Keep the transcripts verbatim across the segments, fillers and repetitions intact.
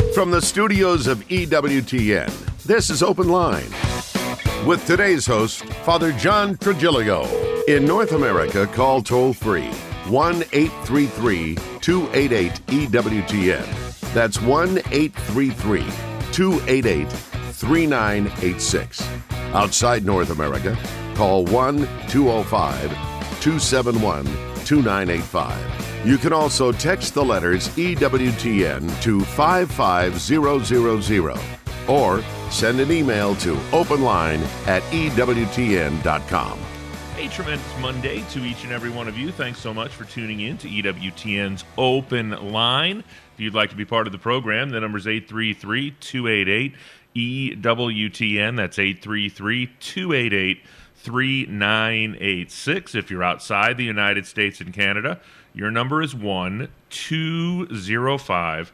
From the studios of E W T N, this is Open Line. With today's host, Father John Trigilio. In North America, call toll-free one eight three three, two eight eight, E W T N. That's one eight three three, two eight eight, three nine eight six. Outside North America, call one two zero five, two seven one, two nine eight five. You can also text the letters E W T N to five five zero zero zero or send an email to openline at E W T N dot com. A tremendous Monday to each and every one of you. Thanks so much for tuning in to E W T N's Open Line. If you'd like to be part of the program, the number is eight three three, two eight eight, E W T N. That's eight three three, two eight eight, three nine eight six. If you're outside the United States and Canada, your number is one two zero five,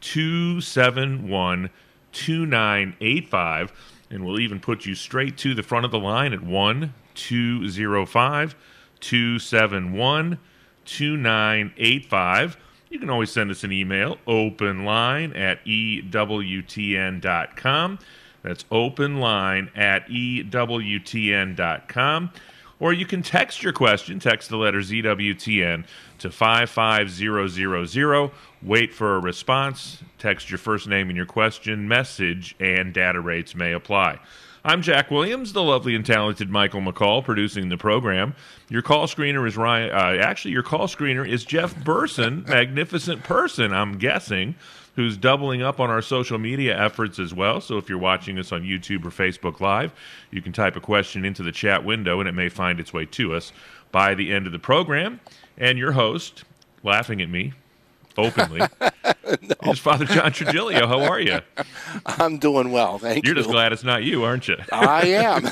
two seven one, two nine eight five, and we'll even put you straight to the front of the line at one two zero five, two seven one, two nine eight five. You can always send us an email, openline at E W T N dot com. That's openline at E W T N dot com. Or you can text your question, text the letters E W T N to five five zero zero zero. Wait for a response. Text your first name and your question, message, and data rates may apply. I'm Jack Williams, the lovely and talented Michael McCall, producing the program. Your call screener is Ryan. Uh, actually, your call screener is Jeff Burson, magnificent person, I'm guessing, who's doubling up on our social media efforts as well. So if you're watching us on YouTube or Facebook Live, you can type a question into the chat window, and it may find its way to us by the end of the program. And your host, laughing at me openly, no. is Father John Trigilio. How are you? I'm doing well, thank You're you. You're just glad it's not you, aren't you? I am.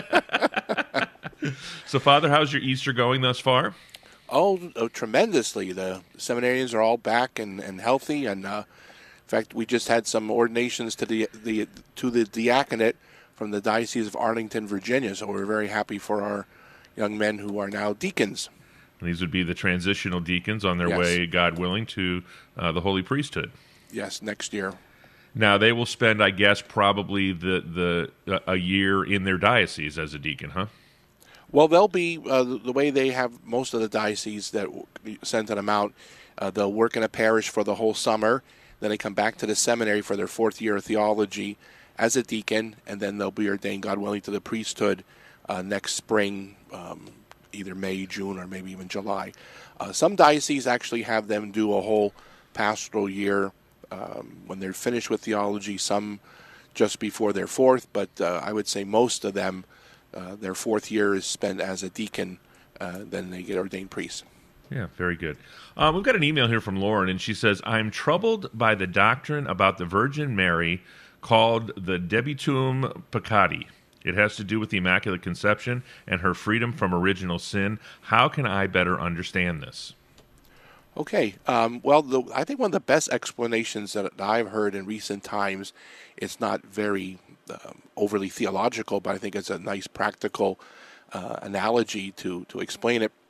So, Father, how's your Easter going thus far? Oh, oh tremendously. The seminarians are all back and, and healthy, and uh, in fact, we just had some ordinations to the the to the diaconate from the Diocese of Arlington, Virginia. So we're very happy for our young men who are now deacons. And these would be the transitional deacons on their Yes. way, God willing, to uh, the Holy Priesthood. Yes, next year. Now, they will spend, I guess, probably the the a year in their diocese as a deacon, huh? Well, they'll be, uh, the way they have most of the dioceses that sent them out, uh, they'll work in a parish for the whole summer, then they come back to the seminary for their fourth year of theology as a deacon, and then they'll be ordained, God willing, to the priesthood uh, next spring, um, either May, June, or maybe even July. Uh, some dioceses actually have them do a whole pastoral year um, when they're finished with theology, some just before their fourth, but uh, I would say most of them, uh, their fourth year is spent as a deacon, uh, then they get ordained priests. Yeah, very good. Uh, we've got an email here from Lauren, and she says, I'm troubled by the doctrine about the Virgin Mary called the Debitum Peccati. It has to do with the Immaculate Conception and her freedom from original sin. How can I better understand this? Okay. Um, well, the, I think one of the best explanations that I've heard in recent times, it's not very um, overly theological, but I think it's a nice practical uh, analogy to, to explain it.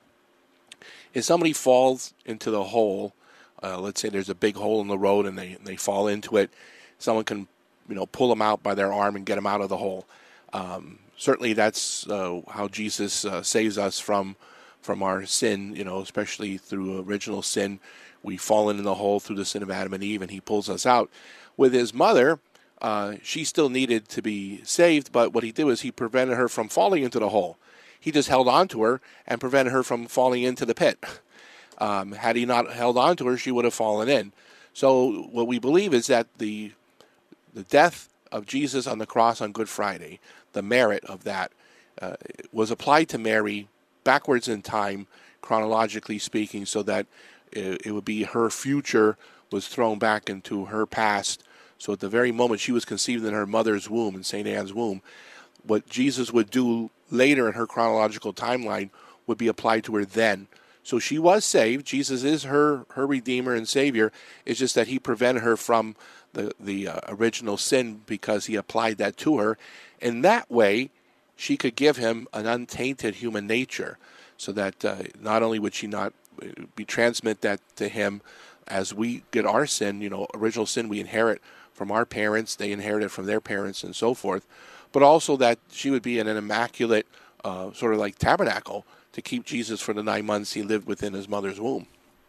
If somebody falls into the hole, uh, let's say there's a big hole in the road and they, they fall into it, someone can, you know, pull them out by their arm and get them out of the hole. Um, certainly that's uh, how Jesus uh, saves us from from our sin, you know, especially through original sin. We've fallen in the hole through the sin of Adam and Eve, and he pulls us out. With his mother, uh, she still needed to be saved, but what he did was he prevented her from falling into the hole. He just held on to her and prevented her from falling into the pit. Um, had he not held on to her, she would have fallen in. So what we believe is that the the death of Jesus on the cross on Good Friday, the merit of that, uh, was applied to Mary backwards in time, chronologically speaking, so that it, it would be her future was thrown back into her past. So at the very moment she was conceived in her mother's womb, in Saint Anne's womb, what Jesus would do later in her chronological timeline would be applied to her then. So she was saved. Jesus is her, her Redeemer and Savior. It's just that he prevented her from the, the uh, original sin because he applied that to her. In that way, she could give him an untainted human nature so that uh, not only would she not be transmit that to him as we get our sin, you know, original sin we inherit from our parents, they inherit it from their parents and so forth, but also that she would be in an immaculate uh, sort of like tabernacle to keep Jesus for the nine months he lived within his mother's womb.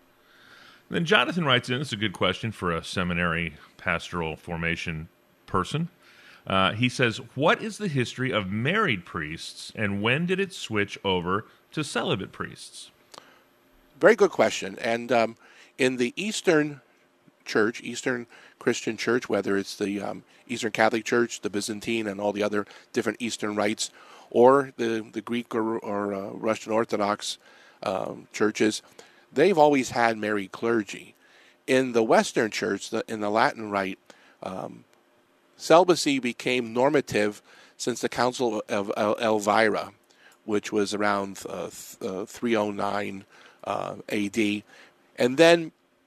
Then Jonathan writes in, this is a good question for a seminary pastoral formation person. Uh, he says, what is the history of married priests, and when did it switch over to celibate priests? Very good question. And um, in the Eastern Church, Eastern Christian Church, whether it's the um, Eastern Catholic Church, the Byzantine, and all the other different Eastern rites, or the, the Greek or, or uh, Russian Orthodox um, churches, they've always had married clergy. In the Western Church, the, in the Latin Rite, um, celibacy became normative since the Council of Elvira, which was around uh, uh, three oh nine uh, A D, and then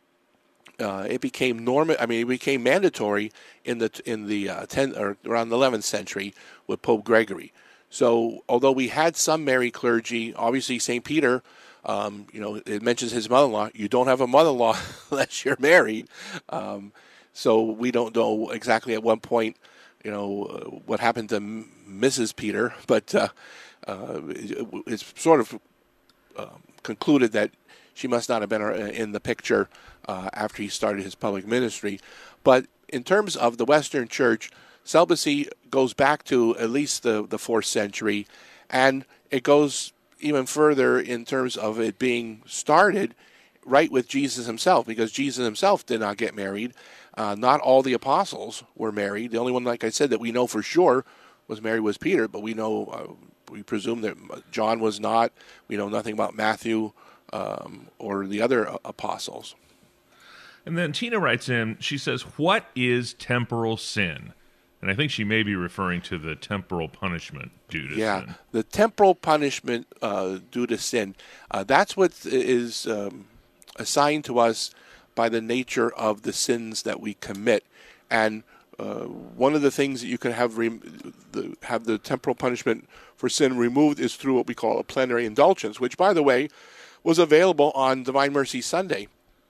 uh, it became norma. I mean, it became mandatory in the in the uh, ten or around the eleventh century with Pope Gregory. So, although we had some married clergy, obviously Saint Peter, um, you know, it mentions his mother-in-law. You don't have a mother-in-law unless you're married. Um, So we don't know exactly at what point, you know, uh, what happened to Missus Peter, but uh, uh, it, it's sort of uh, concluded that she must not have been in the picture uh, after he started his public ministry. But in terms of the Western Church, celibacy goes back to at least the, the fourth century, and it goes even further in terms of it being started right with Jesus himself, because Jesus himself did not get married. Uh, not all the apostles were married. The only one, like I said, that we know for sure was married was Peter, but we know, uh, we presume that John was not. We know nothing about Matthew um, or the other apostles. And then Tina writes in, she says, what is temporal sin? And I think she may be referring to the temporal punishment due to yeah, sin. Yeah, the temporal punishment uh, due to sin. Uh, that's what is um, assigned to us by the nature of the sins that we commit. And uh, one of the things that you can have re- the, have the temporal punishment for sin removed is through what we call a plenary indulgence, which, by the way, was available on Divine Mercy Sunday.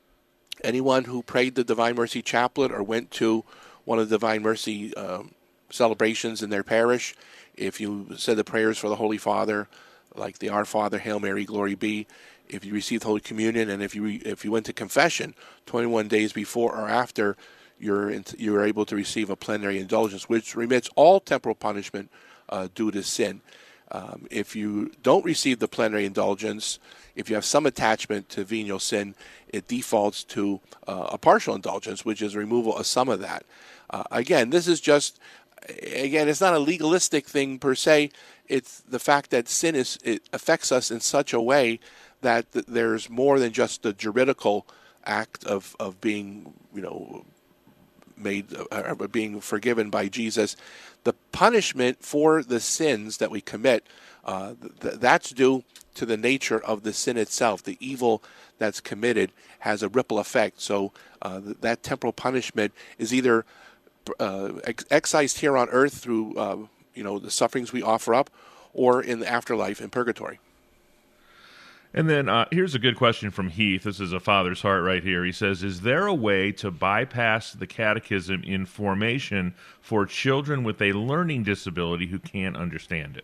Anyone who prayed the Divine Mercy Chaplet or went to one of the Divine Mercy um, celebrations in their parish, if you said the prayers for the Holy Father, like the Our Father, Hail Mary, Glory Be, if you received Holy Communion, and if you re, if you went to confession twenty-one days before or after, you're in, you're able to receive a plenary indulgence, which remits all temporal punishment uh, due to sin. Um, if you don't receive the plenary indulgence, if you have some attachment to venial sin, it defaults to uh, a partial indulgence, which is removal of some of that. Uh, again, this is just, again, it's not a legalistic thing per se. It's the fact that sin is it affects us in such a way that th- there's more than just the juridical act of, of being, you know, made, uh, being forgiven by Jesus. The punishment for the sins that we commit, uh, th- that's due to the nature of the sin itself. The evil that's committed has a ripple effect. So uh, th- that temporal punishment is either uh, ex- excised here on earth through, uh, you know, the sufferings we offer up, or in the afterlife in purgatory. And then uh, here's a good question from Heath. This is a father's heart right here. He says, is there a way to bypass the catechism in formation for children with a learning disability who can't understand it?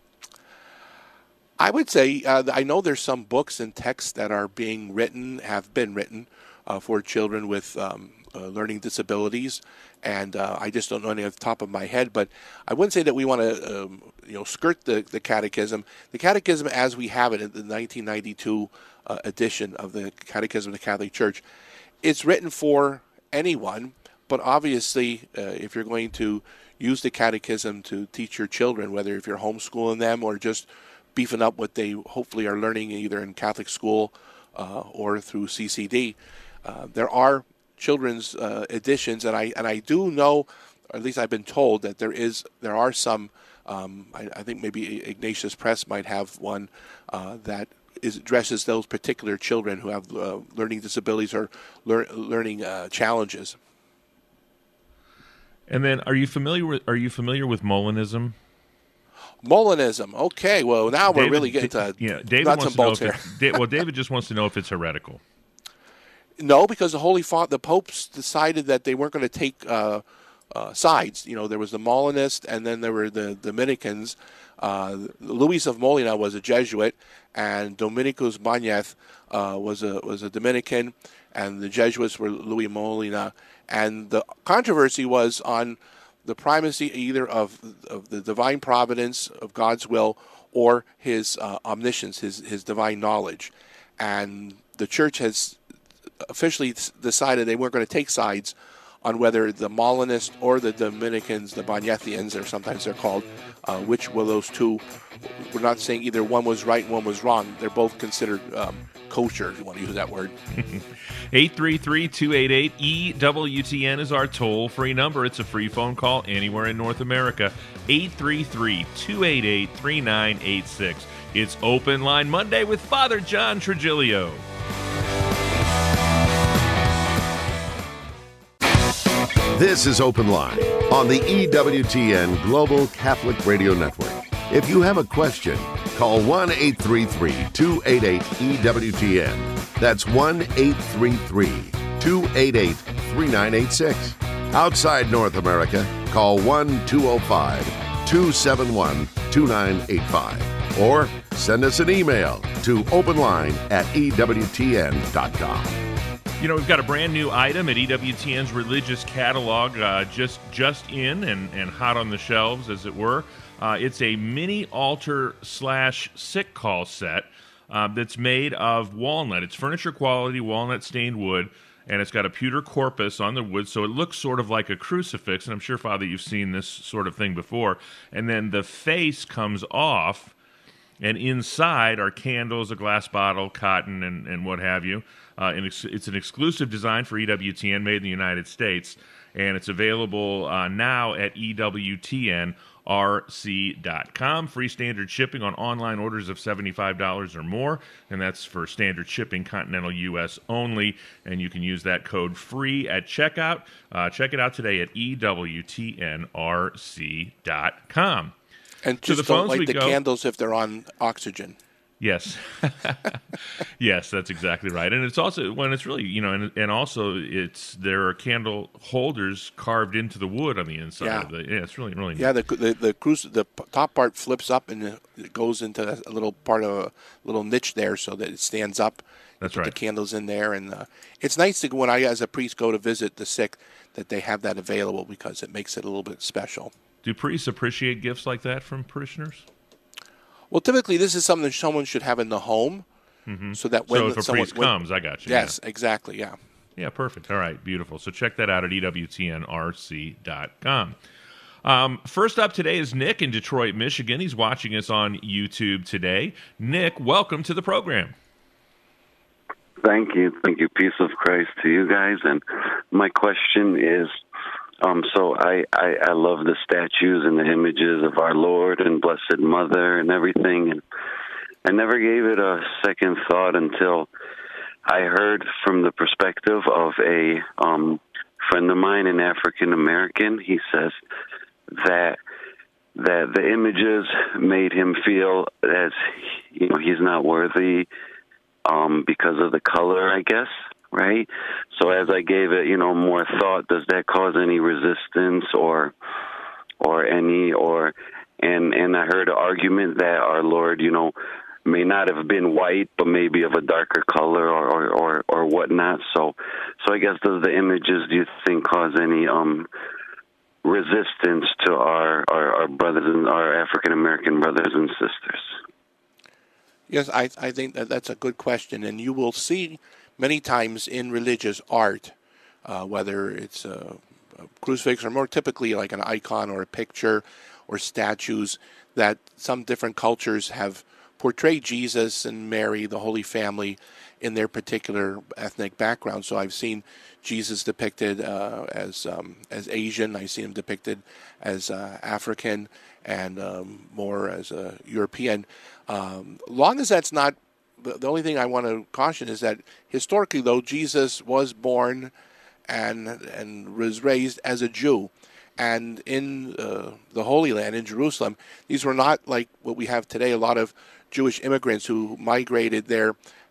I would say, uh, I know there's some books and texts that are being written, have been written uh, for children with um, uh, learning disabilities, and uh, I just don't know any off the top of my head, but I wouldn't say that we want to um, you know, skirt the, the catechism. The catechism as we have it in the nineteen ninety-two uh, edition of the Catechism of the Catholic Church, it's written for anyone, but obviously uh, if you're going to use the catechism to teach your children, whether if you're homeschooling them or just beefing up what they hopefully are learning either in Catholic school uh, or through C C D, uh, there are children's uh, editions, and I and I do know, or at least I've been told, that there is there are some. Um, I, I think maybe Ignatius Press might have one uh, that is addresses those particular children who have uh, learning disabilities or lear, learning uh, challenges. And then, are you familiar with are you familiar with Molinism? Molinism. Okay, well now David, we're really getting to yeah. David nuts wants and to know bolts if here. it's, well, David just wants to know if it's heretical. No, because the Holy Father, the popes decided that they weren't going to take uh, uh, sides. You know, there was the Molinists, and then there were the Dominicans. Uh, Luis of Molina was a Jesuit, and Dominicus Bañez uh, was a was a Dominican, and the Jesuits were Luis Molina. And the controversy was on the primacy either of of the divine providence of God's will or his uh, omniscience, his his divine knowledge, and the Church has officially decided they weren't going to take sides on whether the Molinists or the Dominicans, the Bañethians, or sometimes they're called, uh, which were those two. We're not saying either one was right and one was wrong. They're both considered um, kosher, if you want to use that word. eight three three, two eight eight, E W T N is our toll-free number. It's a free phone call anywhere in North America. eight three three, two eight eight, three nine eight six. It's Open Line Monday with Father John Trigilio. This is Open Line on the E W T N Global Catholic Radio Network. If you have a question, call one eight three three, two eight eight, E W T N. That's one eight three three, two eight eight, three nine eight six. Outside North America, call one two zero five, two seven one, two nine eight five. Or send us an email to openline at E W T N dot com. You know, we've got a brand new item at E W T N's religious catalog, uh, just just in and, and hot on the shelves, as it were. Uh, it's a mini altar slash sick call set uh, that's made of walnut. It's furniture quality walnut stained wood, and it's got a pewter corpus on the wood, so it looks sort of like a crucifix. And I'm sure, Father, you've seen this sort of thing before. And then the face comes off, and inside are candles, a glass bottle, cotton, and, and what have you. Uh, and it's, it's an exclusive design for E W T N, made in the United States, and it's available uh, now at E W T N R C dot com. Free standard shipping on online orders of seventy-five dollars or more, and that's for standard shipping, continental U S only, and you can use that code FREE at checkout. Uh, check it out today at E W T N R C dot com. And just the don't phones light we the go. candles if they're on oxygen. Yes. Yes, that's exactly right. And it's also, when it's really, you know, and, and also it's, there are candle holders carved into the wood on the inside Yeah. of the, yeah, it's really, really neat. Yeah, the the the, cruise, the p- top part flips up and it goes into a little part of a little niche there so that it stands up. That's Put right. the candles in there, and uh, it's nice to when I, as a priest, go to visit the sick that they have that available because it makes it a little bit special. Do priests appreciate gifts like that from parishioners? Well, typically this is something someone should have in the home, mm-hmm. so that when so if a someone, priest when, comes, I got you. Yes, yeah. exactly. Yeah. Yeah, perfect. All right, beautiful. So check that out at E W T N R C dot com. Um, first up today is Nick in Detroit, Michigan. He's watching us on YouTube today. Nick, welcome to the program. Thank you. Thank you. Peace of Christ to you guys. And my question is, um, so I, I, I love the statues and the images of our Lord and Blessed Mother and everything. And I never gave it a second thought until I heard from the perspective of a um, friend of mine, an African American. He says that that the images made him feel as, you know, he's not worthy um, because of the color, I guess, right? So as I gave it, you know, more thought, does that cause any resistance or or any or and and I heard an argument that our Lord, you know, may not have been white, but maybe of a darker color or, or, or, or whatnot. So, so I guess does the images, do you think, cause any um, resistance to our, our, our brothers and our African American brothers and sisters? Yes, I I think that that's a good question, and you will see many times in religious art, uh, whether it's a, a crucifix or more typically like an icon or a picture or statues, that some different cultures have portray Jesus and Mary, the Holy Family, in their particular ethnic background. So I've seen Jesus depicted uh, as um, as Asian. I've seen him depicted as uh, African and um, more as a European. Um, long as that's not, the, the only thing I want to caution is that historically, though, Jesus was born and and was raised as a Jew. And in uh, the Holy Land, in Jerusalem, these were not like what we have today, a lot of Jewish immigrants who migrated there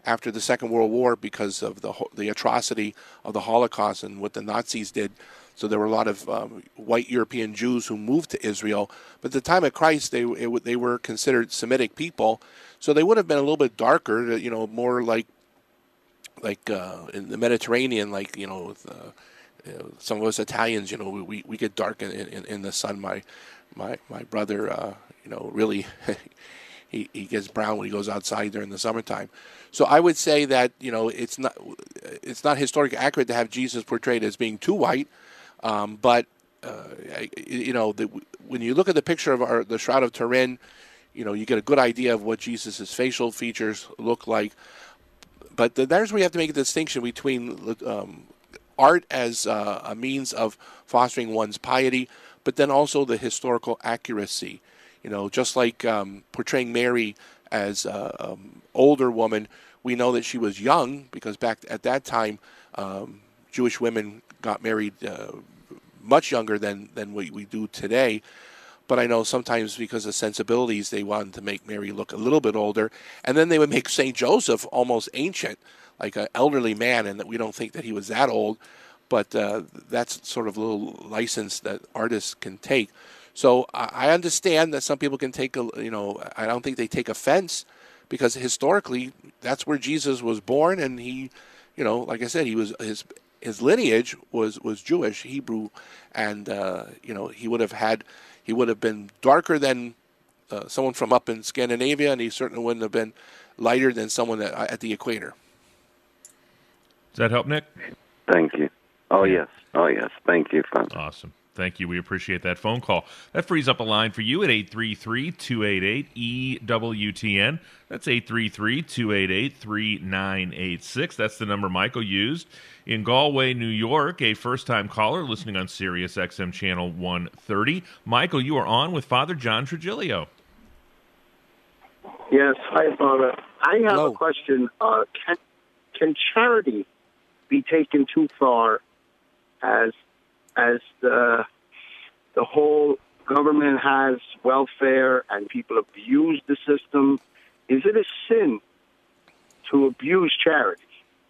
after the Second World War because of the the atrocity of the Holocaust and what the Nazis did. So there were a lot of um, white European Jews who moved to Israel. But at the time of Christ, they it, they were considered Semitic people, so they would have been a little bit darker, you know, more like like uh, in the Mediterranean, like you know, with, uh, you know, some of us Italians, you know, we we get dark in in, in the sun. My my my brother, uh, you know, really. He, he gets brown when he goes outside during the summertime. So I would say that, you know, it's not it's not historically accurate to have Jesus portrayed as being too white. Um, but, uh, you know, the, when you look at the picture of our, the Shroud of Turin, you know, you get a good idea of what Jesus' facial features look like. But the, there's where you have to make a distinction between um, art as uh, a means of fostering one's piety, but then also the historical accuracy. You know, just like um, portraying Mary as an um, older woman, we know that she was young because back at that time, um, Jewish women got married uh, much younger than, than we, we do today. But I know sometimes because of sensibilities, they wanted to make Mary look a little bit older. And then they would make Saint Joseph almost ancient, like an elderly man, and that we don't think that he was that old. But uh, that's sort of a little license that artists can take. So I understand that some people can take, a, you know, I don't think they take offense because historically that's where Jesus was born, and he, you know, like I said, he was his his lineage was, was Jewish, Hebrew, and uh, you know he would have had he would have been darker than uh, someone from up in Scandinavia, and he certainly wouldn't have been lighter than someone at, at the equator. Does that help, Nick? Thank you. Oh yes, oh yes. Thank you, Father. Awesome. Thank you. We appreciate that phone call. That frees up a line for you at eight three three, two eight eight, E W T N. That's eight three three, two eight eight, three nine eight six. That's the number Michael used. In Galway, New York, a first-time caller listening on Sirius X M Channel one thirty. Michael, you are on with Father John Trigilio. Yes. Hi, Father. I have Hello. a question. Uh, can, can charity be taken too far as as the the whole government has welfare and people abuse the system? Is it a sin to abuse charity?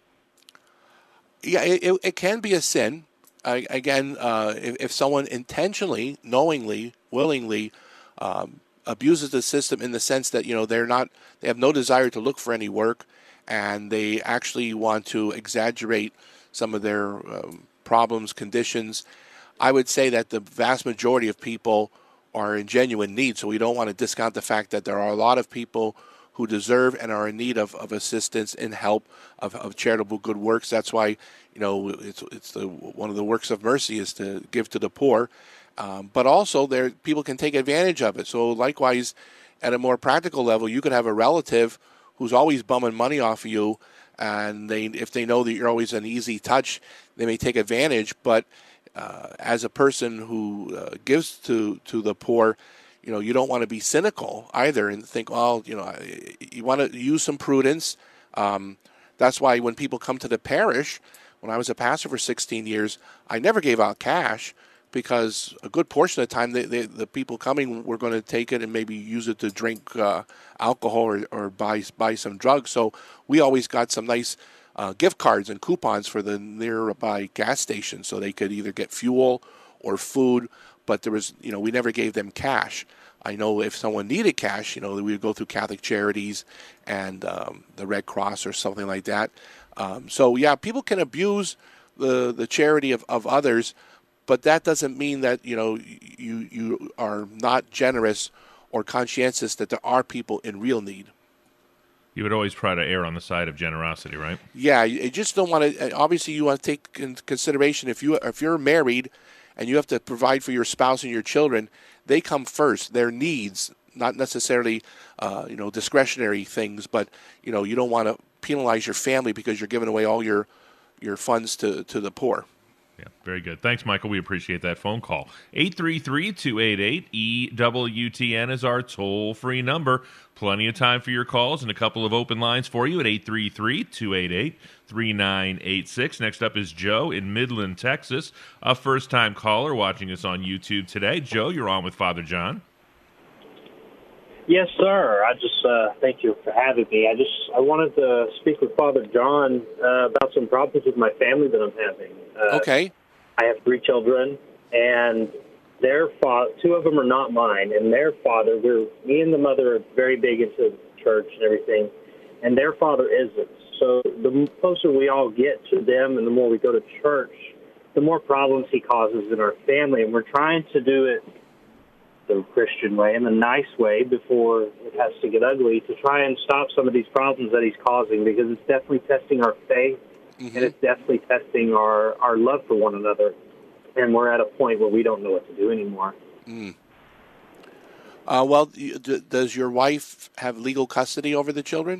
Yeah, it, it can be a sin. I, again, uh, if, if someone intentionally, knowingly, willingly um, abuses the system in the sense that, you know, they're not, they have no desire to look for any work, and they actually want to exaggerate some of their um, problems, conditions, I would say that the vast majority of people are in genuine need. So we don't want to discount the fact that there are a lot of people who deserve and are in need of, of assistance and help of, of charitable good works. That's why, you know, it's it's the one of the works of mercy is to give to the poor. Um, but also there people can take advantage of it. So likewise, at a more practical level, you could have a relative who's always bumming money off of you, and they if they know that you're always an easy touch, they may take advantage. But uh, as a person who uh, gives to, to the poor, you know, you don't want to be cynical either and think, well, you know, you want to use some prudence. Um, that's why when people come to the parish, when I was a pastor for sixteen years, I never gave out cash, because a good portion of the time, they, they, the people coming were going to take it and maybe use it to drink uh, alcohol or, or buy buy some drugs. So we always got some nice uh, gift cards and coupons for the nearby gas station, so they could either get fuel or food. But there was, you know, we never gave them cash. I know if someone needed cash, you know, we would go through Catholic Charities and um, the Red Cross or something like that. Um, so yeah, people can abuse the the charity of, of others. But that doesn't mean that, you know, you you are not generous or conscientious, that there are people in real need. You would always try to err on the side of generosity, right? Yeah, you just don't want to. Obviously, you want to take into consideration if you if you're married and you have to provide for your spouse and your children, they come first. Their needs, not necessarily, uh, you know, discretionary things, but you know, you don't want to penalize your family because you're giving away all your your funds to to the poor. Yeah, very good. Thanks, Michael. We appreciate that phone call. eight three three, two eight eight, E W T N is our toll-free number. Plenty of time for your calls and a couple of open lines for you at eight three three, two eight eight, three nine eight six. Next up is Joe in Midland, Texas, a first-time caller watching us on YouTube today. Joe, you're on with Father John. Yes, sir. I just uh, thank you for having me. I just I wanted to speak with Father John uh, about some problems with my family that I'm having. Uh, Okay. I have three children, and their father, two of them are not mine, and their father, we're me and the mother are very big into church and everything, and their father isn't. So the closer we all get to them, and the more we go to church, the more problems he causes in our family, and we're trying to do it the Christian way and the nice way before it has to get ugly to try and stop some of these problems that he's causing, because it's definitely testing our faith, mm-hmm. and it's definitely testing our, our love for one another. And we're at a point where we don't know what to do anymore. Mm. Uh, well, d- does your wife have legal custody over the children?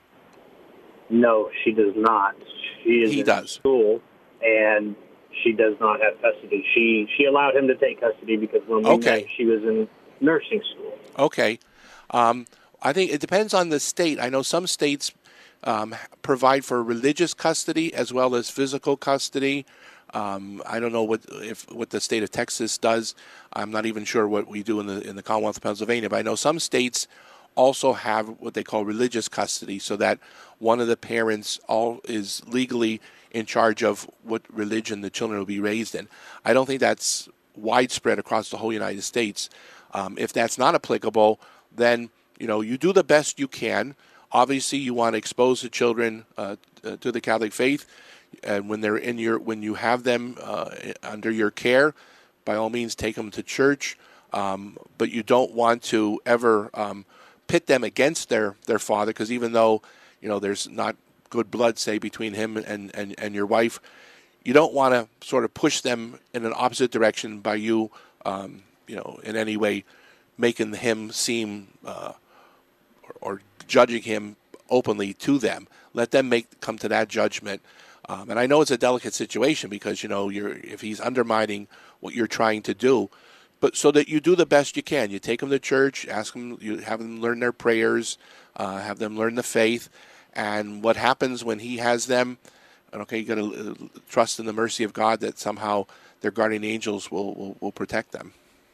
No, she does not. She is he in does. school, and she does not have custody. She she allowed him to take custody because when we okay. met, she was in nursing school. Okay. Um, I think it depends on the state. I know some states um, provide for religious custody as well as physical custody. Um, I don't know what if what the state of Texas does. I'm not even sure what we do in the in the Commonwealth of Pennsylvania. But I know some states also have what they call religious custody, so that one of the parents all is legally in charge of what religion the children will be raised in. I don't think that's widespread across the whole United States. Um, if that's not applicable, then you know you do the best you can. Obviously, you want to expose the children uh, to the Catholic faith. And when they're in your, when you have them uh, under your care, by all means take them to church. Um, but you don't want to ever um, pit them against their, their father, because even though you know there's not good blood, say, between him and, and, and your wife, you don't want to sort of push them in an opposite direction by you, um, you know, in any way making him seem uh, or, or judging him openly to them. Let them make come to that judgment. Um, and I know it's a delicate situation because, you know, you're if he's undermining what you're trying to do, but so that you do the best you can. You take them to church, ask them, you have them learn their prayers, uh, have them learn the faith, and what happens when he has them, okay, you got to uh, trust in the mercy of God that somehow their guardian angels will, will, will protect them.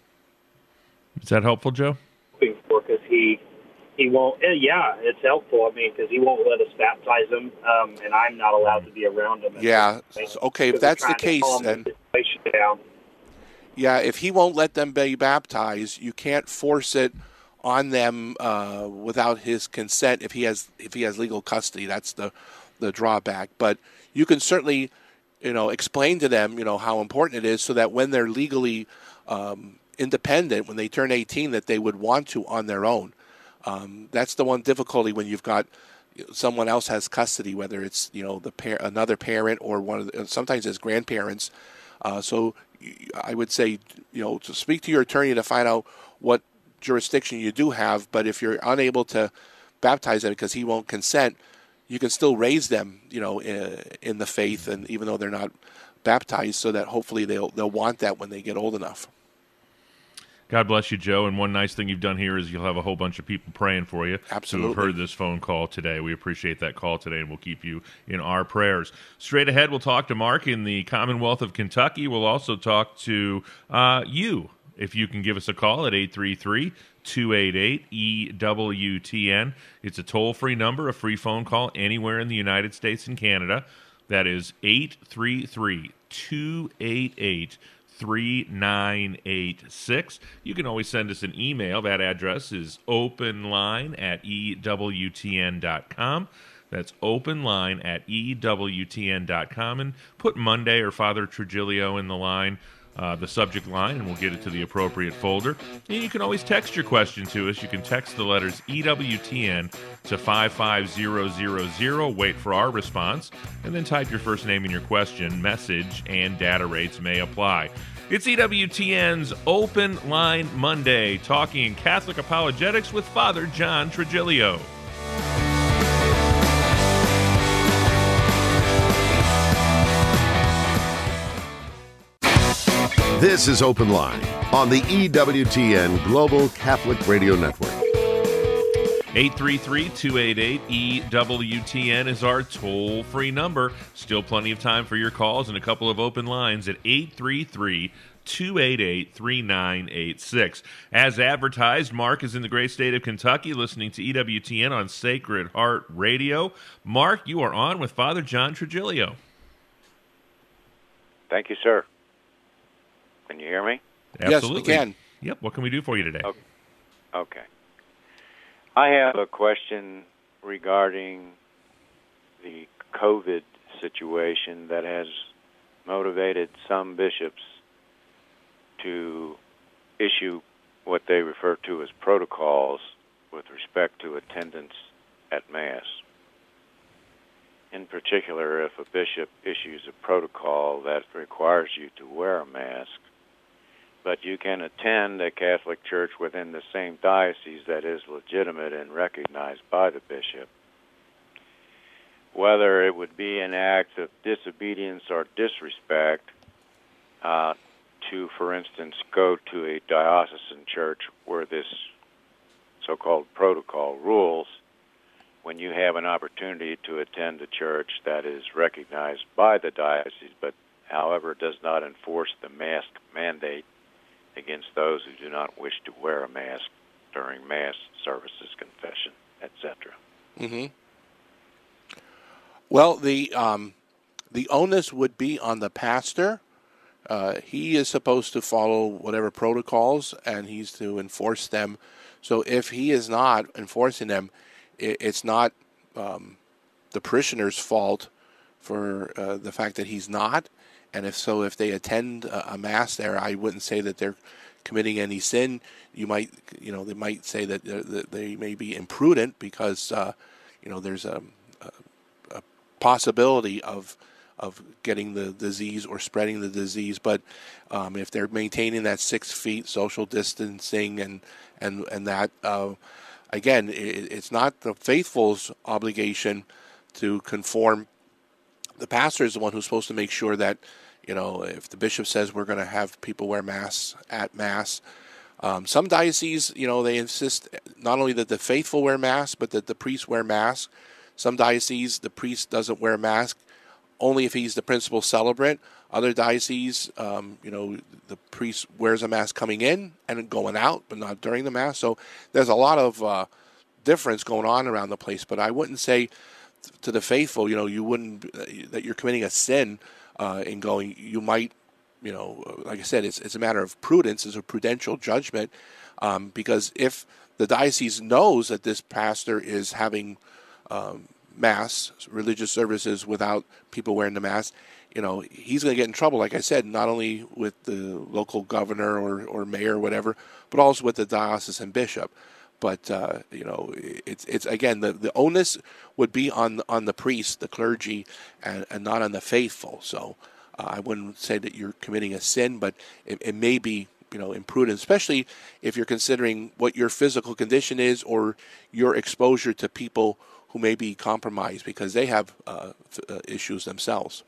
Is that helpful, Joe? Because he... He won't, yeah, it's helpful. I mean, because he won't let us baptize him, um, and I'm not allowed to be around him. Yeah, okay, if that's the case, then... Down. Yeah, if he won't let them be baptized, you can't force it on them uh, without his consent if he has if he has legal custody. That's the, the drawback. But you can certainly, you know, explain to them, you know, how important it is so that when they're legally um, independent, when they turn eighteen, that they would want to on their own. Um, that's the one difficulty when you've got someone else has custody, whether it's you know the par- another parent or one of the, sometimes it's grandparents. Uh, so I would say you know to speak to your attorney to find out what jurisdiction you do have. But if you're unable to baptize them because he won't consent, you can still raise them you know in, in the faith, and even though they're not baptized, so that hopefully they'll they'll want that when they get old enough. God bless you, Joe. And one nice thing you've done here is you'll have a whole bunch of people praying for you. Absolutely. Who have heard this phone call today. We appreciate that call today, and we'll keep you in our prayers. Straight ahead, we'll talk to Mark in the Commonwealth of Kentucky. We'll also talk to uh, you, if you can give us a call at eight three three, two eight eight, E W T N. It's a toll-free number, a free phone call anywhere in the United States and Canada. That is eight three three, two eight eight, three nine eight six. You can always send us an email. That address is openline at E W T N dot com. That's openline at E W T N dot com. And put Monday or Father Trujillo in the line, uh, the subject line, and we'll get it to the appropriate folder. And you can always text your question to us. You can text the letters E W T N to five five zero zero zero. Wait for our response, and then type your first name and your question. Message and data rates may apply. It's E W T N's Open Line Monday, talking Catholic apologetics with Father John Trujillo. This is Open Line on the E W T N Global Catholic Radio Network. eight three three, two eight eight, E W T N is our toll-free number. Still plenty of time for your calls and a couple of open lines at eight three three, two eight eight, three nine eight six. As advertised, Mark is in the great state of Kentucky listening to E W T N on Sacred Heart Radio. Mark, you are on with Father John Trigilio. Thank you, sir. Can you hear me? Absolutely. Yes, we can. Yep. What can we do for you today? Okay. okay. I have a question regarding the COVID situation that has motivated some bishops to issue what they refer to as protocols with respect to attendance at Mass. In particular, if a bishop issues a protocol that requires you to wear a mask, but you can attend a Catholic church within the same diocese that is legitimate and recognized by the bishop, whether it would be an act of disobedience or disrespect uh, to, for instance, go to a diocesan church where this so-called protocol rules, when you have an opportunity to attend a church that is recognized by the diocese, but however does not enforce the mask mandate against those who do not wish to wear a mask during Mass services, confession, et cetera. Mm-hmm. Well, the um, the onus would be on the pastor. Uh, he is supposed to follow whatever protocols, and he's to enforce them. So if he is not enforcing them, it, it's not um, the parishioner's fault for uh, the fact that he's not. And if so, if they attend a, a mass there, I wouldn't say that they're committing any sin. You might, you know, they might say that, uh, that they may be imprudent because, uh, you know, there's a, a, a possibility of of getting the disease or spreading the disease. But um, if they're maintaining that six feet social distancing and and and that, uh, again, it, it's not the faithful's obligation to conform. The pastor is the one who's supposed to make sure that, you know, if the bishop says we're going to have people wear masks at Mass, um, some dioceses, you know, they insist not only that the faithful wear masks, but that the priest wear masks. Some dioceses, the priest doesn't wear a mask only if he's the principal celebrant. Other dioceses, um, you know, the priest wears a mask coming in and going out, but not during the Mass. So there's a lot of uh, difference going on around the place. But I wouldn't say to the faithful, you know, you wouldn't, uh, that you're committing a sin uh, in going. You might, you know, like I said, it's it's a matter of prudence, it's a prudential judgment, um, because if the diocese knows that this pastor is having um, Mass, religious services without people wearing the mask, you know, he's going to get in trouble, like I said, not only with the local governor or, or mayor or whatever, but also with the diocesan bishop. But, uh, you know, it's, it's again, the, the onus would be on on the priest, the clergy, and, and not on the faithful. So uh, I wouldn't say that you're committing a sin, but it, it may be, you know, imprudent, especially if you're considering what your physical condition is or your exposure to people who may be compromised because they have uh, uh, issues themselves.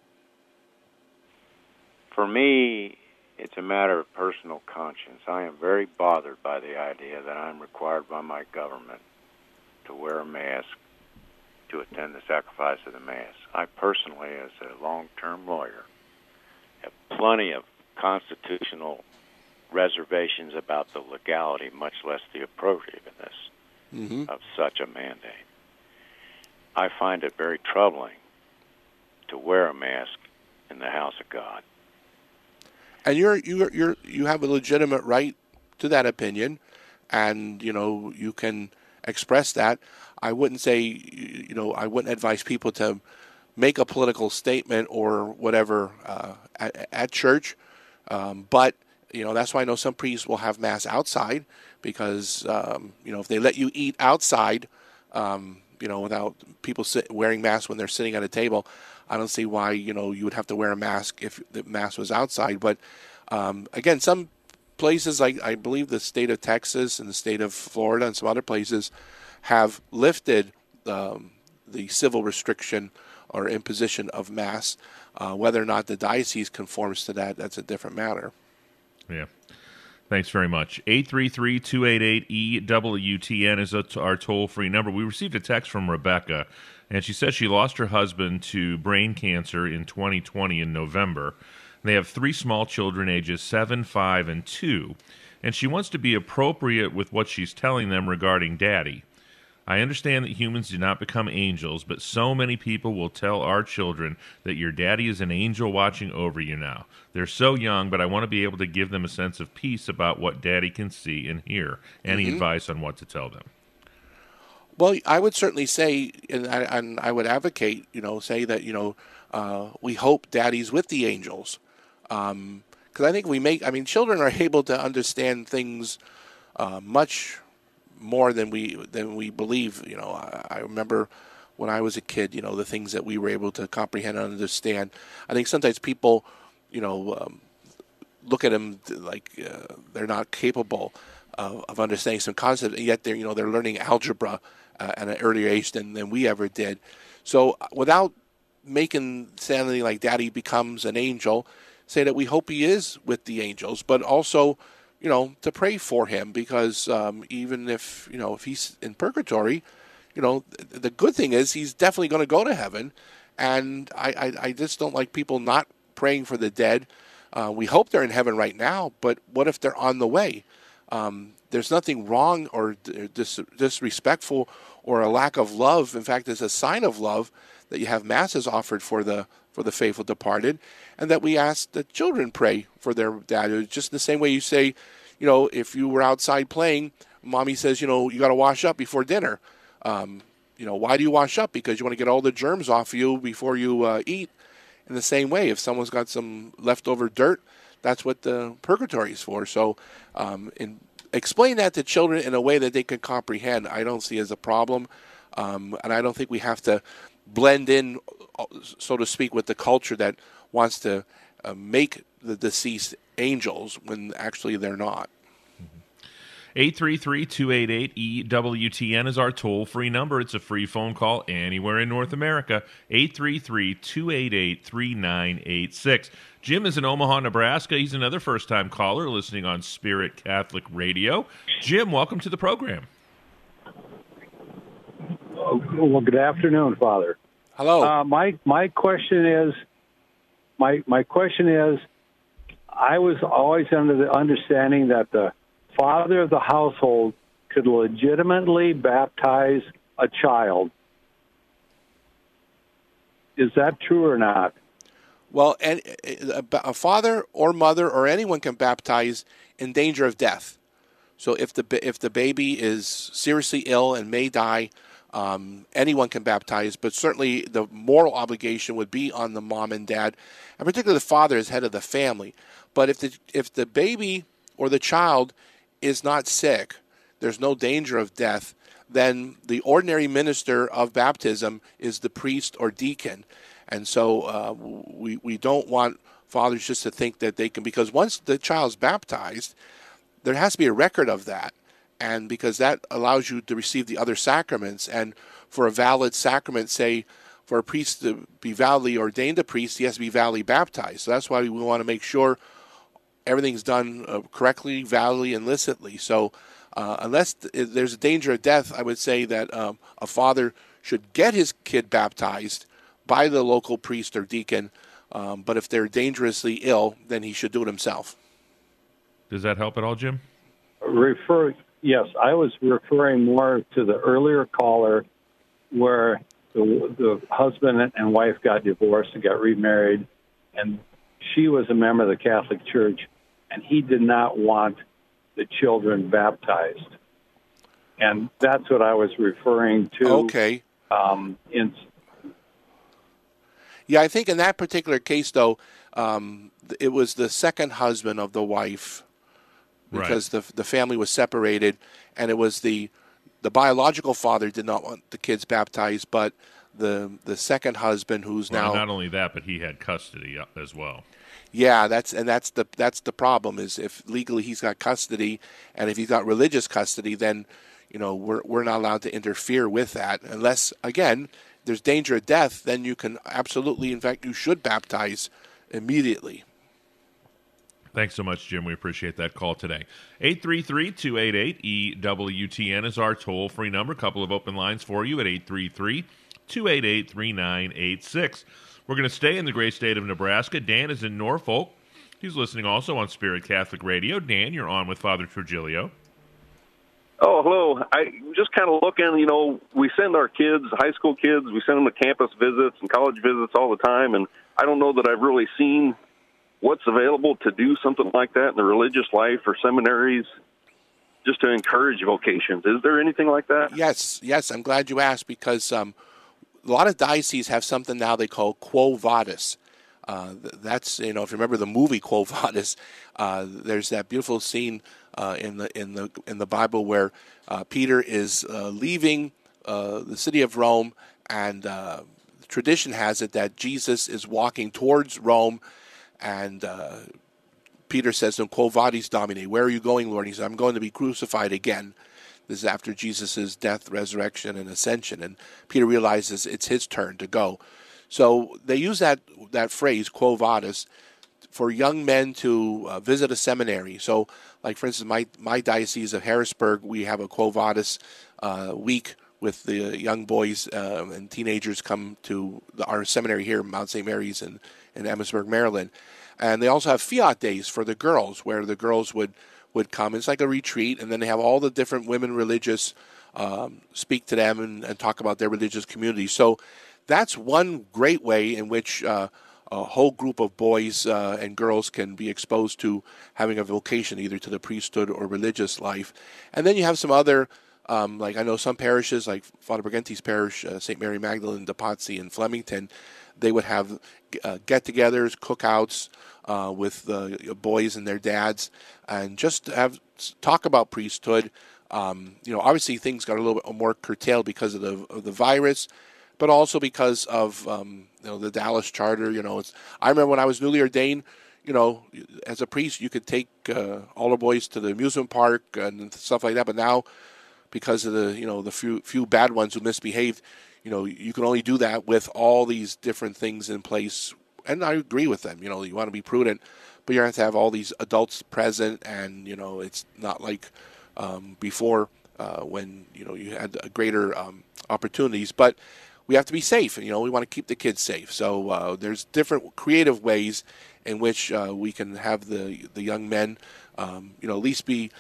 For me, it's a matter of personal conscience. I am very bothered by the idea that I'm required by my government to wear a mask to attend the sacrifice of the Mass. I personally, as a long-term lawyer, have plenty of constitutional reservations about the legality, much less the appropriateness mm-hmm. of such a mandate. I find it very troubling to wear a mask in the house of God. And you're you you're you have a legitimate right to that opinion, and you know you can express that. I wouldn't say you know I wouldn't advise people to make a political statement or whatever uh, at, at church, um, but you know that's why I know some priests will have Mass outside because um, you know if they let you eat outside. Um, you know, without people sit, wearing masks when they're sitting at a table, I don't see why, you know, you would have to wear a mask if the Mass was outside. But, um, again, some places, like I believe the state of Texas and the state of Florida and some other places have lifted um, the civil restriction or imposition of Mass. Uh, whether or not the diocese conforms to that, that's a different matter. Yeah. Thanks very much. eight three three, two eight eight, E W T N is our toll-free number. We received a text from Rebecca, and she says she lost her husband to brain cancer in twenty twenty in November. They have three small children, ages seven, five, and two, and she wants to be appropriate with what she's telling them regarding Daddy. I understand that humans do not become angels, but so many people will tell our children that your daddy is an angel watching over you now. They're so young, but I want to be able to give them a sense of peace about what Daddy can see and hear. Any mm-hmm. advice on what to tell them? Well, I would certainly say, and I, and I would advocate, you know, say that, you know, uh, we hope Daddy's with the angels. Because um, I think we make, I mean, children are able to understand things uh, much more than we than we believe. You know, I, I remember when I was a kid, you know, the things that we were able to comprehend and understand. I think sometimes people, you know, um, look at them like uh, they're not capable of, of understanding some concepts, and yet they're, you know, they're learning algebra uh, at an earlier age than, than we ever did. So without making sounding like Daddy becomes an angel, say that we hope he is with the angels, but also, you know, to pray for him, because um, even if, you know, if he's in purgatory, you know, th- the good thing is he's definitely going to go to heaven. And I, I, I just don't like people not praying for the dead. Uh, we hope they're in heaven right now, but what if they're on the way? Um, there's nothing wrong or dis- disrespectful or a lack of love. In fact, it's a sign of love that you have masses offered for the for the faithful departed, and that we ask the children pray for their dad. It's just the same way you say, you know, if you were outside playing, mommy says, you know, you got to wash up before dinner. Um, you know, why do you wash up? Because you want to get all the germs off you before you uh, eat. In the same way, if someone's got some leftover dirt, that's what the purgatory is for. So um, in, explain that to children in a way that they can comprehend, I don't see as a problem. Um, and I don't think we have to blend in, so to speak, with the culture that wants to uh, make the deceased angels when actually they're not. eight three three, two eight eight, E W T N is our toll-free number. It's a free phone call anywhere in North America. eight three three, two eight eight, three nine eight six. Jim is in Omaha, Nebraska. He's another first-time caller listening on Spirit Catholic Radio. Jim, welcome to the program. Well, good afternoon, Father. Hello. Uh, my my question is, my my question is, I was always under the understanding that the father of the household could legitimately baptize a child. Is that true or not? Well, and a father or mother or anyone can baptize in danger of death. So if the if the baby is seriously ill and may die, um, anyone can baptize. But certainly the moral obligation would be on the mom and dad, and particularly the father as head of the family. But if the if the baby or the child is not sick, there's no danger of death, then the ordinary minister of baptism is the priest or deacon. And so uh, we we don't want fathers just to think that they can, because once the child's baptized, there has to be a record of that. And because that allows you to receive the other sacraments. And for a valid sacrament, say, for a priest to be validly ordained a priest, he has to be validly baptized. So that's why we want to make sure everything's done uh, correctly, validly, and licitly. So uh, unless th- there's a danger of death, I would say that um, a father should get his kid baptized by the local priest or deacon. Um, but if they're dangerously ill, then he should do it himself. Does that help at all, Jim? Refer, yes, I was referring more to the earlier caller where the, the husband and wife got divorced and got remarried, and she was a member of the Catholic Church, and he did not want the children baptized. And that's what I was referring to. Okay. Um, in Yeah, I think in that particular case, though, um, it was the second husband of the wife, because right. the the family was separated, and it was the the biological father did not want the kids baptized, but the the second husband, who's well, now not only that, but he had custody as well. Yeah, that's and that's the that's the problem, is if legally he's got custody, and if he's got religious custody, then you know we're we're not allowed to interfere with that unless, again, there's danger of death. Then you can absolutely, in fact, you should baptize immediately. Thanks so much, Jim. We appreciate that call today. eight three three, two eight eight, E W T N is our toll-free number. A couple of open lines for you at eight three three, two eight eight, three nine eight six. We're going to stay in the great state of Nebraska. Dan is in Norfolk. He's listening also on Spirit Catholic Radio. Dan, you're on with Father Trujillo. Oh, hello. I just kind of looking, you know, we send our kids, high school kids, we send them to campus visits and college visits all the time, and I don't know that I've really seen what's available to do something like that in the religious life or seminaries just to encourage vocations. Is there anything like that? Yes, yes. I'm glad you asked because um, a lot of dioceses have something now they call Quo Vadis. Uh, that's, you know, if you remember the movie Quo Vadis, uh, there's that beautiful scene uh, in the in the in the Bible where uh, Peter is uh, leaving uh, the city of Rome, and uh, tradition has it that Jesus is walking towards Rome. And uh, Peter says to him, Quo vadis, Domine, where are you going, Lord? And he says, I'm going to be crucified again. This is after Jesus' death, resurrection, and ascension. And Peter realizes it's his turn to go. So they use that that phrase, Quo vadis, for young men to uh, visit a seminary. So, like, for instance, my, my diocese of Harrisburg, we have a Quo vadis uh, week with the young boys uh, and teenagers come to the, our seminary here, Mount Saint Mary's in, in Emmitsburg, Maryland. And they also have Fiat Days for the girls, where the girls would, would come. It's like a retreat, and then they have all the different women religious um, speak to them and, and talk about their religious community. So that's one great way in which uh, a whole group of boys uh, and girls can be exposed to having a vocation, either to the priesthood or religious life. And then you have some other Um, like I know some parishes, like Father Briganti's parish, uh, Saint Mary Magdalene de Pazzi in Flemington, they would have uh, get-togethers, cookouts uh, with the boys and their dads, and just have talk about priesthood. Um, you know, obviously things got a little bit more curtailed because of the of the virus, but also because of um, you know the Dallas Charter. You know, it's, I remember when I was newly ordained. You know, as a priest, you could take uh, all the boys to the amusement park and stuff like that, but now, because of the, you know, the few few bad ones who misbehaved, you know, you can only do that with all these different things in place. And I agree with them. You know, you want to be prudent, but you have to have all these adults present, and, you know, it's not like um, before uh, when, you know, you had greater um, opportunities. But we have to be safe, and, you know, we want to keep the kids safe. So uh, there's different creative ways in which uh, we can have the, the young men, um, you know, at least be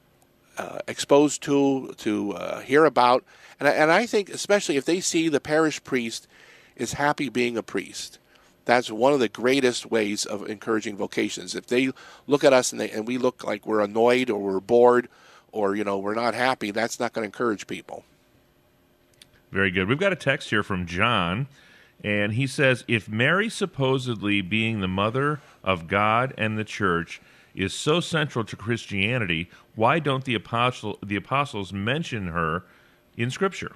Uh, exposed to, to uh, hear about. And I, and I think especially if they see the parish priest is happy being a priest, that's one of the greatest ways of encouraging vocations. If they look at us and, they, and we look like we're annoyed or we're bored or, you know, we're not happy, that's not going to encourage people. Very good. We've got a text here from John, and he says, if Mary supposedly being the mother of God and the church is so central to Christianity, why don't the apostle the apostles mention her in Scripture?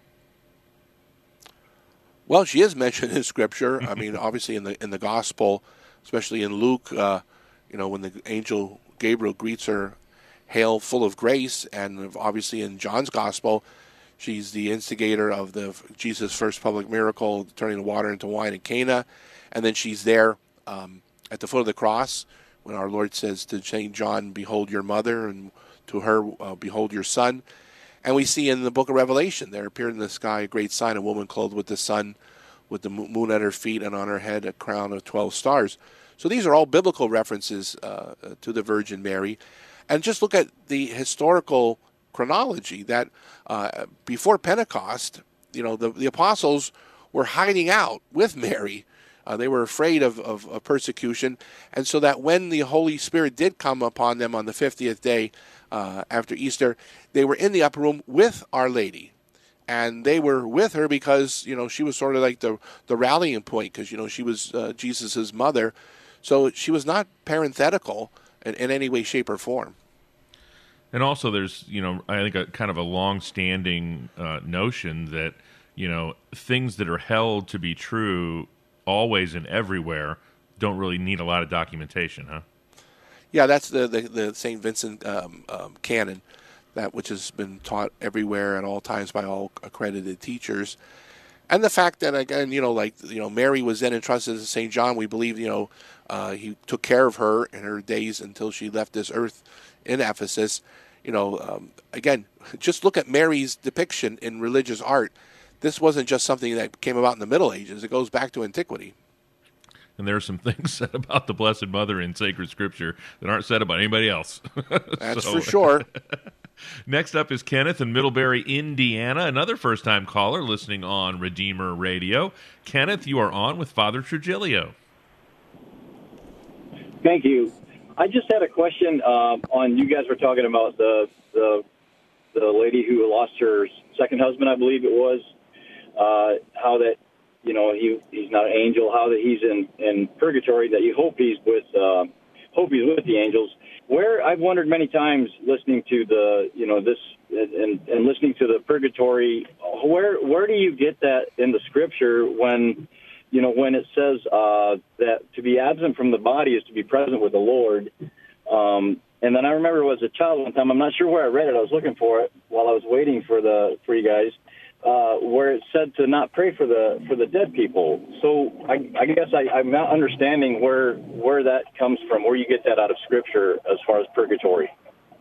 Well, she is mentioned in Scripture. I mean, obviously in the in the Gospel, especially in Luke, uh, you know, when the angel Gabriel greets her, "Hail, full of grace," and obviously in John's Gospel, she's the instigator of the Jesus' first public miracle, turning the water into wine in Cana, and then she's there um, at the foot of the cross when our Lord says to Saint John, "Behold your mother," and to her, uh, "Behold your son." And we see in the book of Revelation, there appeared in the sky a great sign, a woman clothed with the sun, with the moon at her feet, and on her head a crown of twelve stars. So these are all biblical references uh, to the Virgin Mary. And just look at the historical chronology that uh, before Pentecost, you know, the, the apostles were hiding out with Mary. Uh, they were afraid of, of, of persecution. And so that when the Holy Spirit did come upon them on the fiftieth day uh, after Easter, they were in the upper room with Our Lady. And they were with her because, you know, she was sort of like the, the rallying point because, you know, she was uh, Jesus' mother. So she was not parenthetical in, in any way, shape, or form. And also there's, you know, I think a kind of a long-standing uh, notion that, you know, things that are held to be true always and everywhere don't really need a lot of documentation, huh? Yeah, that's the, the, the Saint Vincent um, um, canon, that which has been taught everywhere at all times by all accredited teachers. And the fact that, again, you know, like, you know, Mary was then entrusted to Saint John, we believe, you know, Uh, he took care of her in her days until she left this earth in Ephesus. You know, um, again, just look at Mary's depiction in religious art. This wasn't just something that came about in the Middle Ages. It goes back to antiquity. And there are some things said about the Blessed Mother in sacred scripture that aren't said about anybody else. That's So- for sure. Next up is Kenneth in Middlebury, Indiana, another first-time caller listening on Redeemer Radio. Kenneth, you are on with Father Trujillo. Thank you. I just had a question um, on, you guys were talking about the, the the lady who lost her second husband, I believe it was, uh, how that, you know, he he's not an angel, how that he's in, in purgatory, that you hope he's with uh, hope he's with the angels. Where I've wondered many times listening to the, you know, this and, and listening to the purgatory, where where do you get that in the scripture when, you know, when it says uh, that to be absent from the body is to be present with the Lord? Um, and then I remember as a child one time, I'm not sure where I read it, I was looking for it while I was waiting for the for you guys, uh, where it said to not pray for the for the dead people. So I, I guess I, I'm not understanding where where that comes from, where you get that out of Scripture as far as purgatory.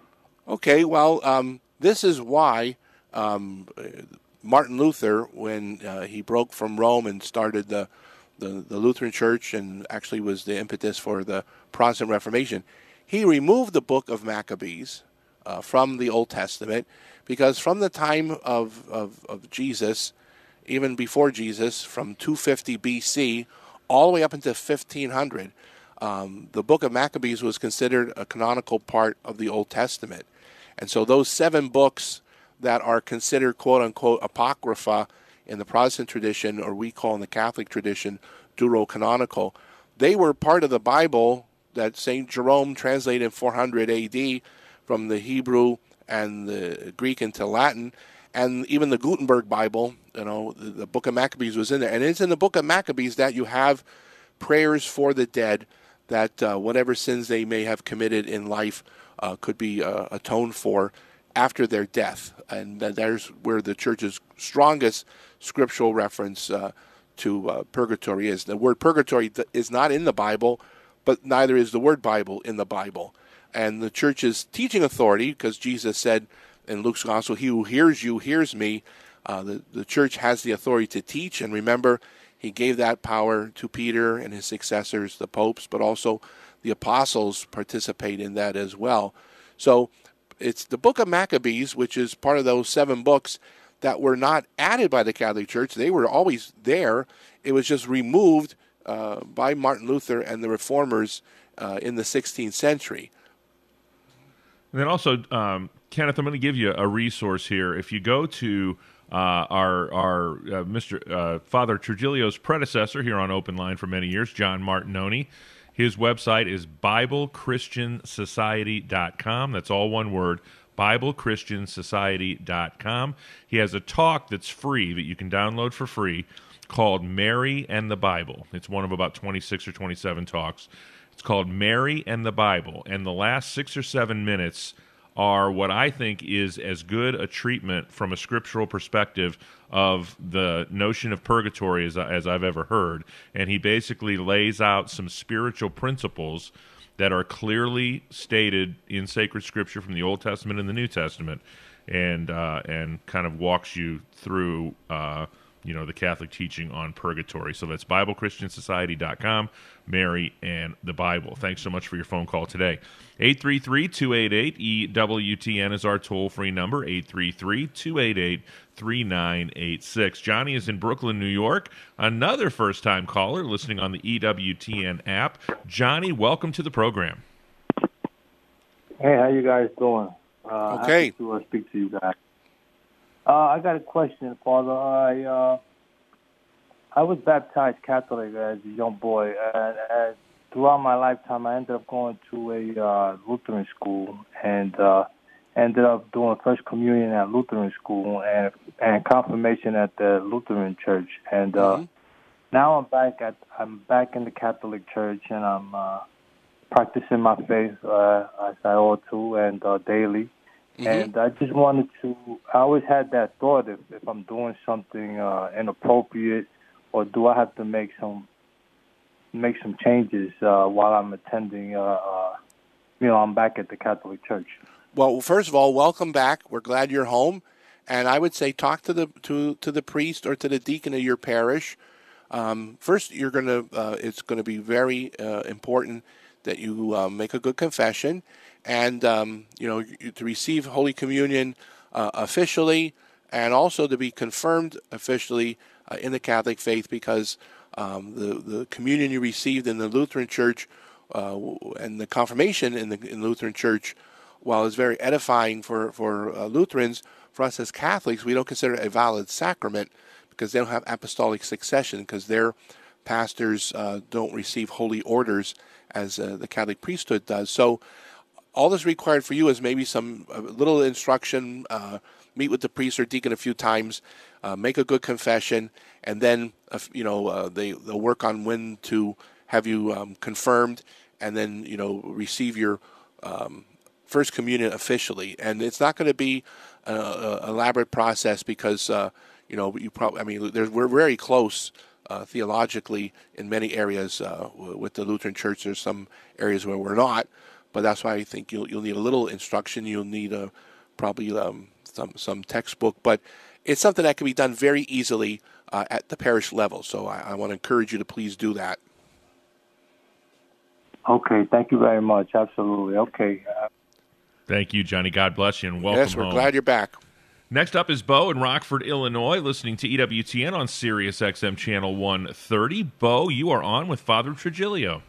Okay, well, um, this is why um, Martin Luther, when uh, he broke from Rome and started the, the the Lutheran Church, and actually was the impetus for the Protestant Reformation, he removed the book of Maccabees uh, from the Old Testament, because from the time of, of, of Jesus, even before Jesus, from two fifty B C all the way up into fifteen hundred, um, the book of Maccabees was considered a canonical part of the Old Testament. And so those seven books that are considered quote-unquote apocrypha in the Protestant tradition, or we call in the Catholic tradition deuterocanonical, they were part of the Bible that Saint Jerome translated in four hundred A D from the Hebrew and the Greek into Latin, and even the Gutenberg Bible, you know, the, the book of Maccabees was in there. And it's in the book of Maccabees that you have prayers for the dead, that uh, whatever sins they may have committed in life uh, could be uh, atoned for after their death. And uh, there's where the church's strongest scriptural reference uh, to uh, purgatory is. The word purgatory is not in the Bible, but neither is the word Bible in the Bible. And the church's teaching authority, because Jesus said in Luke's gospel, he who hears you hears me, uh, the, the church has the authority to teach. And remember, he gave that power to Peter and his successors, the popes, but also the apostles participate in that as well. So it's the book of Maccabees, which is part of those seven books that were not added by the Catholic Church. They were always there. It was just removed uh, by Martin Luther and the Reformers uh, in the sixteenth century. And then also, um, Kenneth, I'm going to give you a resource here. If you go to uh, our our uh, Mister Uh, Father Trujillo's predecessor here on Open Line for many years, John Martinoni, his website is Bible Christian Society dot com. That's all one word, Bible Christian Society dot com. He has a talk that's free that you can download for free called Mary and the Bible. It's one of about twenty-six or twenty-seven talks. It's called Mary and the Bible, and the last six or seven minutes are what I think is as good a treatment from a scriptural perspective of the notion of purgatory as, as I've ever heard. And he basically lays out some spiritual principles that are clearly stated in sacred scripture from the Old Testament and the New Testament, and uh, and kind of walks you through uh, you know, the Catholic teaching on purgatory. So that's Bible Christian Society dot com, Mary and the Bible. Thanks so much for your phone call today. eight three three, two eight eight, E W T N is our toll-free number, eight three three, two eight eight, three nine eight six. Johnny is in Brooklyn, New York, another first-time caller listening on the E W T N app. Johnny, welcome to the program. Hey, how you guys doing? Uh, okay. Happy to uh, speak to you guys. Uh, I got a question, Father. I uh, I was baptized Catholic as a young boy, and, and throughout my lifetime, I ended up going to a uh, Lutheran school, and uh, ended up doing First Communion at Lutheran school and and confirmation at the Lutheran Church. And uh, mm-hmm. now I'm back at I'm back in the Catholic Church, and I'm uh, practicing my faith uh, as I ought to, and uh, daily. Mm-hmm. And I just wanted to, I always had that thought, if, if I'm doing something uh, inappropriate, or do I have to make some make some changes uh, while I'm attending. Uh, uh, you know, I'm back at the Catholic Church. Well, first of all, welcome back. We're glad you're home, and I would say talk to the to to the priest or to the deacon of your parish. Um, first, you're going to. Uh, it's going to be very uh, important that you uh, make a good confession, and um, you know to receive Holy Communion uh, officially, and also to be confirmed officially uh, in the Catholic faith, because um, the the communion you received in the Lutheran Church uh, and the confirmation in the in Lutheran Church, while it's very edifying for for uh, Lutherans, for us as Catholics, we don't consider it a valid sacrament, because they don't have apostolic succession, because their pastors uh, don't receive holy orders as uh, the Catholic priesthood does. So all that's required for you is maybe some a little instruction, uh, meet with the priest or deacon a few times, uh, make a good confession, and then uh, you know uh, they, they'll work on when to have you um, confirmed, and then you know receive your um, First Communion officially. And it's not going to be an elaborate process, because uh, you know, you probably, I mean, there's, we're very close uh, theologically in many areas uh, with the Lutheran Church. There's some areas where we're not, but that's why I think you'll you'll need a little instruction. You'll need a probably um, some some textbook, but it's something that can be done very easily uh, at the parish level. So I, I want to encourage you to please do that. Okay, thank you very much. Absolutely. Okay. Uh, Thank you, Johnny. God bless you, and welcome Yes, we're home. glad you're back. Next up is Bo in Rockford, Illinois, listening to E W T N on Sirius X M Channel one thirty. Bo, you are on with Father Trigilio.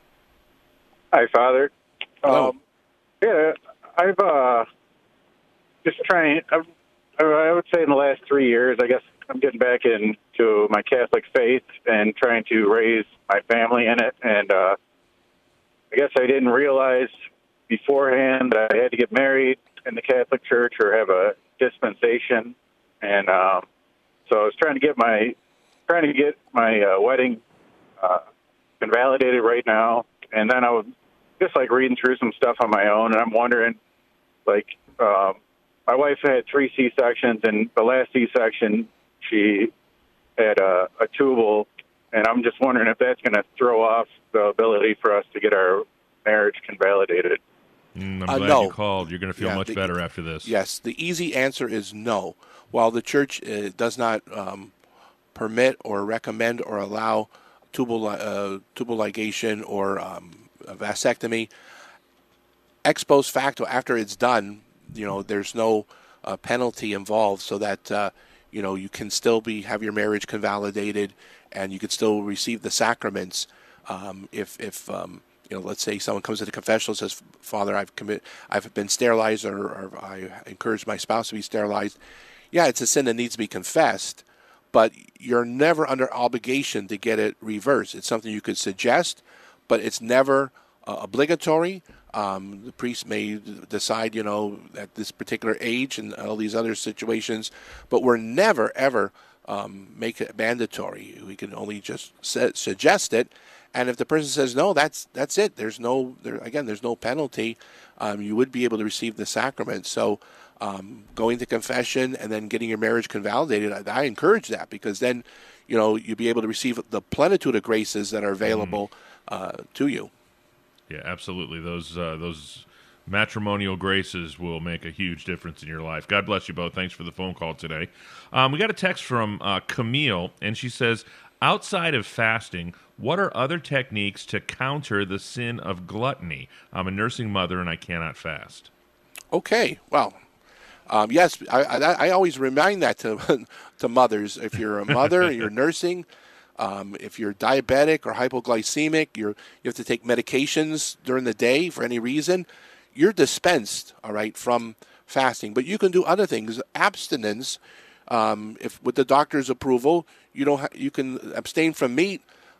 Hi, Father. Hello. Um, yeah, I've uh, just trying, I've, I would say in the last three years, I guess I'm getting back into my Catholic faith and trying to raise my family in it. And uh, I guess I didn't realize beforehand that I had to get married in the Catholic Church or have a dispensation, and um, so I was trying to get my trying to get my uh, wedding uh, invalidated right now. And then I was just like reading through some stuff on my own, and I'm wondering, like, um, my wife had three C sections, and the last C section she had a, a tubal, and I'm just wondering if that's going to throw off the ability for us to get our marriage convalidated. Mm, I'm Uh, glad no. you called. You're going to feel Yeah, much the- better after this. Yes, the easy answer is no. While the church uh, does not um, permit or recommend or allow tubal, li- uh, tubal ligation or um, a vasectomy, ex post facto, after it's done, you know, there's no uh, penalty involved, so that uh, you know you can still be have your marriage convalidated, and you could still receive the sacraments um, if if um, you know, let's say someone comes to the confessional and says, "Father, I've commit, I've been sterilized, or, or I encourage my spouse to be sterilized." Yeah, it's a sin that needs to be confessed, but you're never under obligation to get it reversed. It's something you could suggest, but it's never uh, obligatory. Um, the priest may decide, you know, at this particular age and all these other situations, but we're never, ever um, make it mandatory. We can only just su- suggest it. And if the person says no, that's that's it. There's no there again. There's no penalty. Um, you would be able to receive the sacrament. So um, going to confession and then getting your marriage convalidated, I, I encourage that, because then you know you'll be able to receive the plenitude of graces that are available uh, to you. Yeah, absolutely. Those uh, those matrimonial graces will make a huge difference in your life. God bless you both. Thanks for the phone call today. Um, we got a text from uh, Camille, and she says, outside of fasting, what are other techniques to counter the sin of gluttony? I'm a nursing mother and I cannot fast. Okay, well, um, yes, I, I, I always remind that to to mothers. If you're a mother, you're nursing. Um, if you're diabetic or hypoglycemic, you're you have to take medications during the day for any reason. You're dispensed, all right, from fasting. But you can do other things. Abstinence, um, if with the doctor's approval, you don't ha- you can abstain from meat.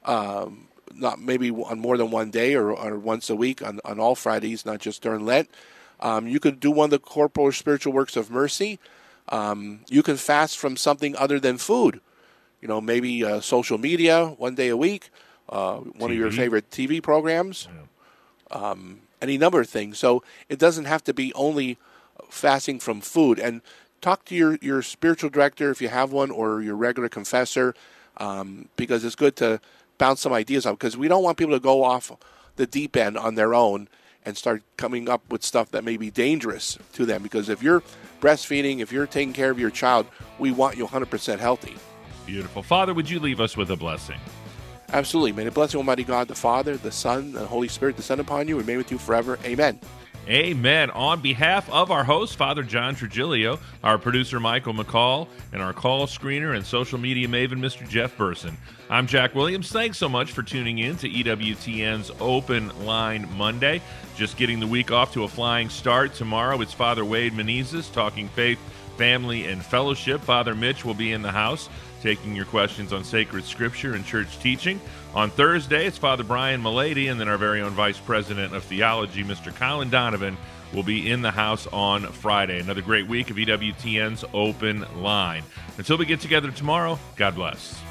Um, not maybe on more than one day or, or once a week on, on all Fridays, not just during Lent. Um, you could do one of the corporal or spiritual works of mercy. Um, you can fast from something other than food. You know, maybe uh, social media one day a week, uh, one T V. of your favorite T V programs, yeah. um, any number of things. So it doesn't have to be only fasting from food. And talk to your, your spiritual director if you have one, or your regular confessor, um, because it's good to bounce some ideas off, because we don't want people to go off the deep end on their own and start coming up with stuff that may be dangerous to them. Because if you're breastfeeding, if you're taking care of your child, we want you one hundred percent healthy. Beautiful. Father, would you leave us with a blessing? Absolutely. May the blessing of Almighty God, the Father, the Son, and the Holy Spirit descend upon you and remain with you forever. Amen. Amen. On behalf of our host, Father John Trigilio, our producer, Michael McCall, and our call screener and social media maven, Mister Jeff Burson, I'm Jack Williams. Thanks so much for tuning in to E W T N's Open Line Monday. Just getting the week off to a flying start. Tomorrow, it's Father Wade Menezes talking faith, family, and fellowship. Father Mitch will be in the house taking your questions on sacred scripture and church teaching. On Thursday, it's Father Brian Milady, and then our very own Vice President of Theology, Mister Colin Donovan, will be in the house on Friday. Another great week of E W T N's Open Line. Until we get together tomorrow, God bless.